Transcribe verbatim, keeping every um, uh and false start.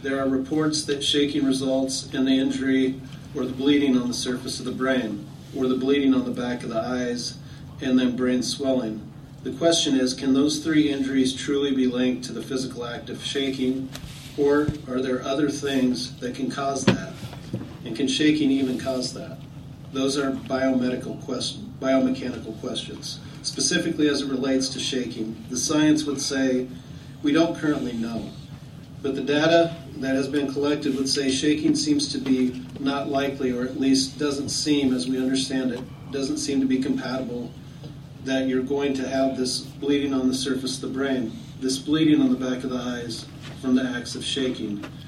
there are reports that shaking results in the injury or the bleeding on the surface of the brain, or the bleeding on the back of the eyes, and then brain swelling. The question is, can those three injuries truly be linked to the physical act of shaking, or are there other things that can cause that? And can shaking even cause that? Those are biomedical questions, biomechanical questions. Specifically as it relates to shaking, the science would say we don't currently know. But the data that has been collected would say shaking seems to be not likely, or at least doesn't seem, as we understand it, doesn't seem to be compatible that you're going to have this bleeding on the surface of the brain, this bleeding on the back of the eyes from the acts of shaking.